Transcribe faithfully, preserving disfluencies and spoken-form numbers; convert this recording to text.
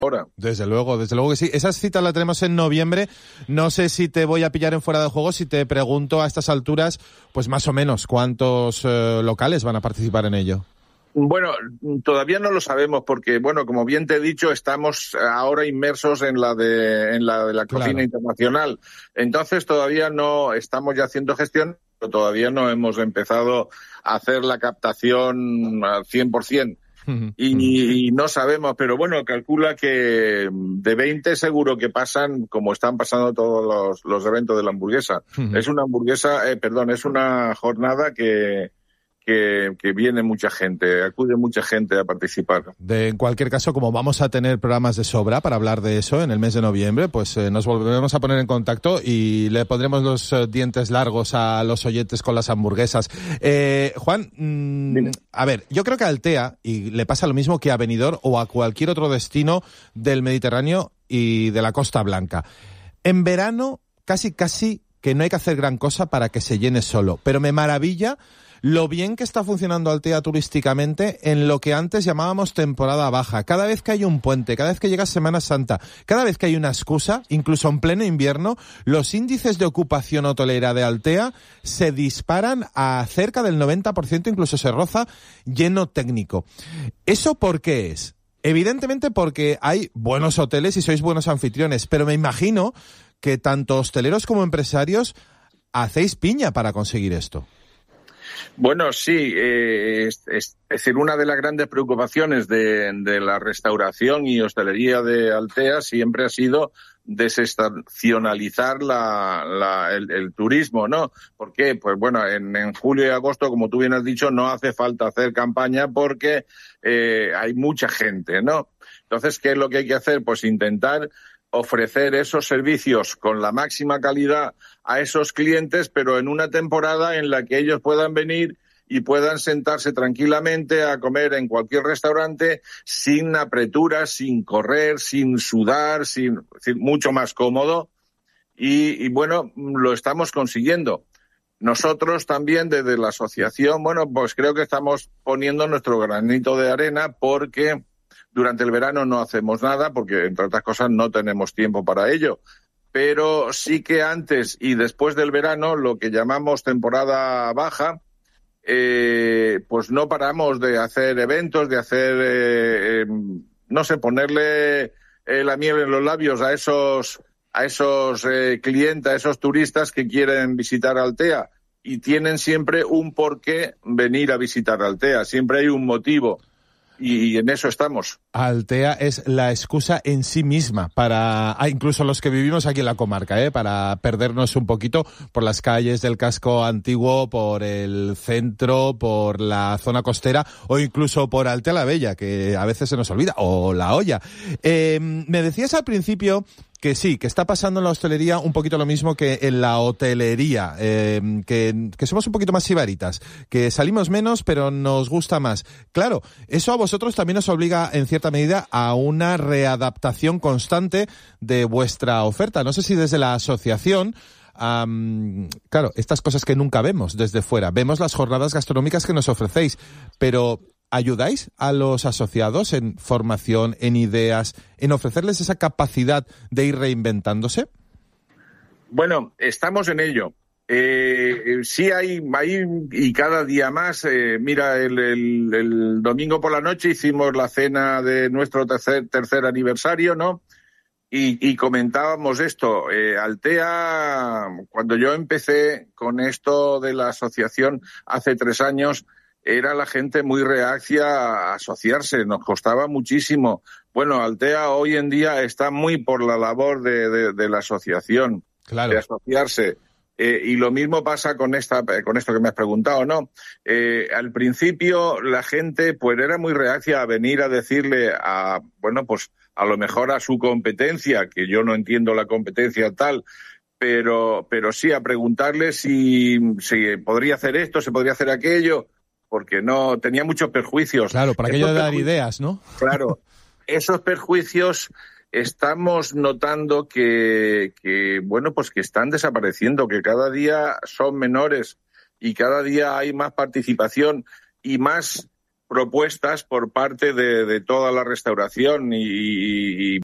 ahora. Desde luego, desde luego que sí. Esas citas las tenemos en noviembre. No sé si te voy a pillar en fuera de juego si te pregunto a estas alturas, pues más o menos, ¿cuántos eh, locales van a participar en ello? Bueno, todavía no lo sabemos porque, bueno, como bien te he dicho, estamos ahora inmersos en la de en la de la Claro. cocina internacional. Entonces todavía no estamos ya haciendo gestión, pero todavía no hemos empezado a hacer la captación al cien por ciento. Y, y no sabemos, pero bueno, calcula que de veinte seguro que pasan, como están pasando todos los, los eventos de la hamburguesa. Uh-huh. Es una hamburguesa, eh, perdón, es una jornada que... Que, que viene mucha gente, acude mucha gente a participar. De, en cualquier caso, como vamos a tener programas de sobra para hablar de eso en el mes de noviembre, pues eh, nos volveremos a poner en contacto y le pondremos los eh, dientes largos a los oyentes con las hamburguesas. Eh, Juan, mmm, a ver, yo creo que a Altea, y le pasa lo mismo que a Benidorm o a cualquier otro destino del Mediterráneo y de la Costa Blanca. En verano, casi casi que no hay que hacer gran cosa para que se llene solo, pero me maravilla lo bien que está funcionando Altea turísticamente en lo que antes llamábamos temporada baja. Cada vez que hay un puente, cada vez que llega Semana Santa, cada vez que hay una excusa, incluso en pleno invierno, los índices de ocupación hotelera de Altea se disparan a cerca del noventa por ciento, incluso se roza lleno técnico. ¿Eso por qué es? Evidentemente porque hay buenos hoteles y sois buenos anfitriones, pero me imagino que tanto hosteleros como empresarios hacéis piña para conseguir esto. Bueno, sí, eh, es, es, es decir, una de las grandes preocupaciones de, de la restauración y hostelería de Altea siempre ha sido desestacionalizar la, la, el, el turismo, ¿no? ¿Por qué? Pues bueno, en, en julio y agosto, como tú bien has dicho, no hace falta hacer campaña porque eh, hay mucha gente, ¿no? Entonces, ¿qué es lo que hay que hacer? Pues intentar ofrecer esos servicios con la máxima calidad a esos clientes, pero en una temporada en la que ellos puedan venir y puedan sentarse tranquilamente a comer en cualquier restaurante sin apreturas, sin correr, sin sudar, sin, sin mucho más cómodo. Y, y bueno, lo estamos consiguiendo. Nosotros también desde la asociación, bueno, pues creo que estamos poniendo nuestro granito de arena porque durante el verano no hacemos nada porque, entre otras cosas, no tenemos tiempo para ello. Pero sí que antes y después del verano, lo que llamamos temporada baja, eh, pues no paramos de hacer eventos, de hacer, eh, eh, no sé, ponerle eh, la miel en los labios a esos, a esos eh, clientes, a esos turistas que quieren visitar Altea y tienen siempre un porqué venir a visitar Altea. Siempre hay un motivo. Y en eso estamos. Altea es la excusa en sí misma para, ah, incluso los que vivimos aquí en la comarca, ¿eh? Para perdernos un poquito por las calles del casco antiguo, por el centro, por la zona costera o incluso por Altea la Bella, que a veces se nos olvida, o La Hoya. Eh, me decías al principio que sí, que está pasando en la hostelería un poquito lo mismo que en la hotelería, eh, que, que somos un poquito más sibaritas, que salimos menos pero nos gusta más. Claro, eso a vosotros también os obliga en cierta medida a una readaptación constante de vuestra oferta. No sé si desde la asociación, um, claro, estas cosas que nunca vemos desde fuera, vemos las jornadas gastronómicas que nos ofrecéis, pero ¿ayudáis a los asociados en formación, en ideas, en ofrecerles esa capacidad de ir reinventándose? Bueno, estamos en ello. Eh, sí hay, hay, y cada día más, eh, mira, el, el, el domingo por la noche hicimos la cena de nuestro tercer, tercer aniversario, ¿no? Y, y comentábamos esto, eh, Altea, cuando yo empecé con esto de la asociación hace tres años, era la gente muy reacia a asociarse, nos costaba muchísimo. Bueno, Altea hoy en día está muy por la labor de, de, de la asociación, claro, de asociarse. Eh, y lo mismo pasa con esta, con esto que me has preguntado, ¿no? Eh, al principio la gente pues era muy reacia a venir a decirle a, bueno, pues a lo mejor a su competencia, que yo no entiendo la competencia tal, pero, pero sí a preguntarle si se podría hacer esto, se podría hacer aquello, porque no tenía muchos perjuicios. Claro, para aquello de dar ideas, ¿no? Claro, esos perjuicios estamos notando que, que, bueno, pues que están desapareciendo, que cada día son menores y cada día hay más participación y más propuestas por parte de, de toda la restauración y, y